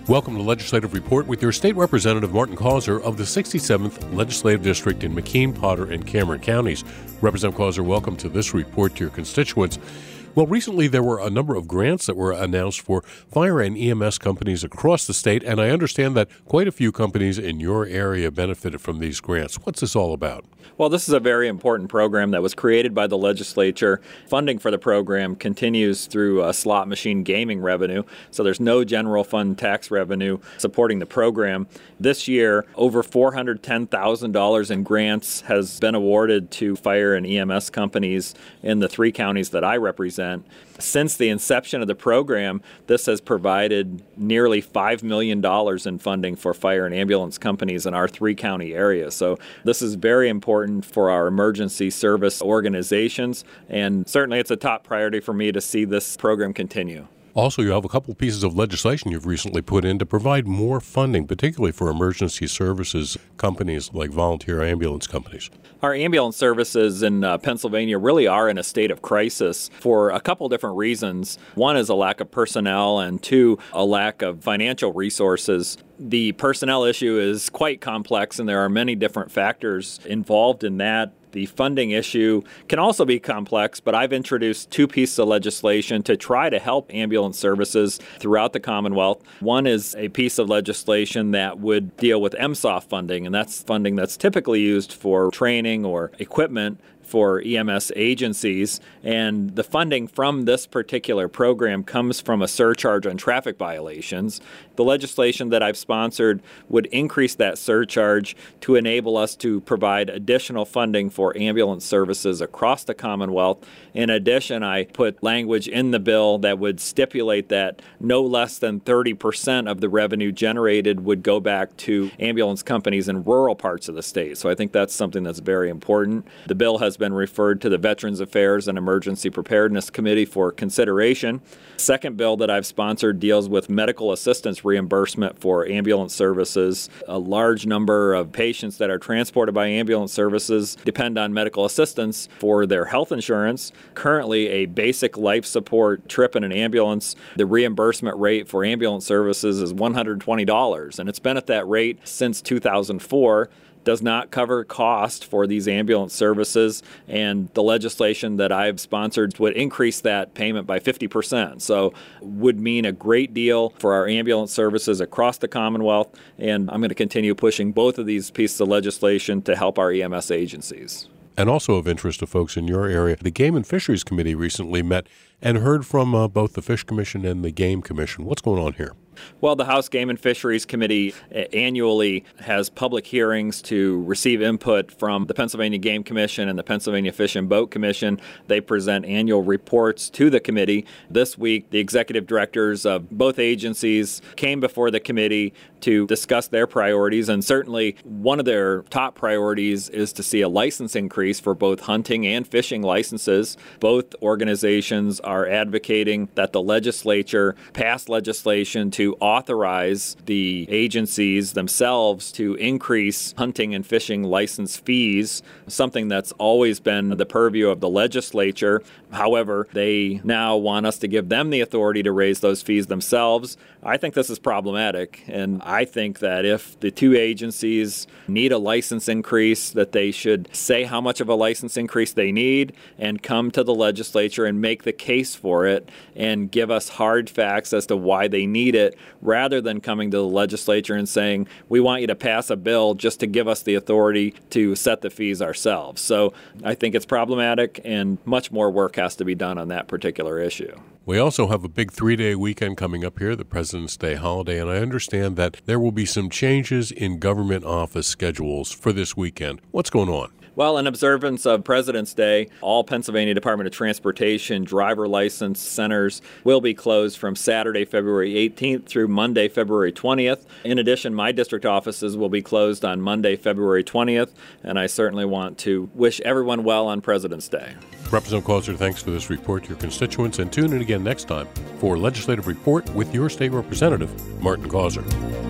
Welcome to Legislative Report with your State Representative Martin Causer of the 67th Legislative District in McKean, Potter, and Cameron counties. Representative Causer, welcome to this report to your constituents. Well, recently there were a number of grants that were announced for fire and EMS companies across the state, and I understand that quite a few companies in your area benefited from these grants. What's this all about? Well, this is a very important program that was created by the legislature. Funding for the program continues through slot machine gaming revenue, so there's no general fund tax revenue supporting the program. This year, over $410,000 in grants has been awarded to fire and EMS companies in the three counties that I represent. Since the inception of the program, this has provided nearly $5 million in funding for fire and ambulance companies in our three-county area. So this is very important for our emergency service organizations, and certainly it's a top priority for me to see this program continue. Also, you have a couple pieces of legislation you've recently put in to provide more funding, particularly for emergency services companies like volunteer ambulance companies. Our ambulance services in Pennsylvania really are in a state of crisis for a couple different reasons. One is a lack of personnel, and two, a lack of financial resources. The personnel issue is quite complex, and there are many different factors involved in that. The funding issue can also be complex, but I've introduced two pieces of legislation to try to help ambulance services throughout the Commonwealth. One is a piece of legislation that would deal with MSOF funding, and that's funding that's typically used for training or equipment for EMS agencies, and the funding from this particular program comes from a surcharge on traffic violations. The legislation that I've sponsored would increase that surcharge to enable us to provide additional funding for ambulance services across the Commonwealth. In addition, I put language in the bill that would stipulate that no less than 30% of the revenue generated would go back to ambulance companies in rural parts of the state. So I think that's something that's very important. The bill has been referred to the Veterans Affairs and Emergency Preparedness Committee for consideration. Second bill that I've sponsored deals with medical assistance reimbursement for ambulance services. A large number of patients that are transported by ambulance services depend on medical assistance for their health insurance. Currently, a basic life support trip in an ambulance, the reimbursement rate for ambulance services is $120, and it's been at that rate since 2004. Does not cover cost for these ambulance services, and the legislation that I've sponsored would increase that payment by 50%. So would mean a great deal for our ambulance services across the Commonwealth, and I'm going to continue pushing both of these pieces of legislation to help our EMS agencies. And also of interest to folks in your area, the Game and Fisheries Committee recently met and heard from both the Fish Commission and the Game Commission. What's going on here? Well, the House Game and Fisheries Committee annually has public hearings to receive input from the Pennsylvania Game Commission and the Pennsylvania Fish and Boat Commission. They present annual reports to the committee. This week, the executive directors of both agencies came before the committee to discuss their priorities, and certainly one of their top priorities is to see a license increase for both hunting and fishing licenses. Both organizations are advocating that the legislature pass legislation to authorize the agencies themselves to increase hunting and fishing license fees, something that's always been the purview of the legislature. However, they now want us to give them the authority to raise those fees themselves. I think this is problematic, and I think that if the two agencies need a license increase, that they should say how much of a license increase they need and come to the legislature and make the case for it and give us hard facts as to why they need it, rather than coming to the legislature and saying, we want you to pass a bill just to give us the authority to set the fees ourselves. So I think it's problematic, and much more work has to be done on that particular issue. We also have a big 3-day weekend coming up here, the President's Day holiday, and I understand that there will be some changes in government office schedules for this weekend. What's going on? Well, in observance of President's Day, all Pennsylvania Department of Transportation driver license centers will be closed from Saturday, February 18th through Monday, February 20th. In addition, my district offices will be closed on Monday, February 20th, and I certainly want to wish everyone well on President's Day. Representative Causer, thanks for this report to your constituents, and tune in again next time for Legislative Report with your state representative, Martin Causer.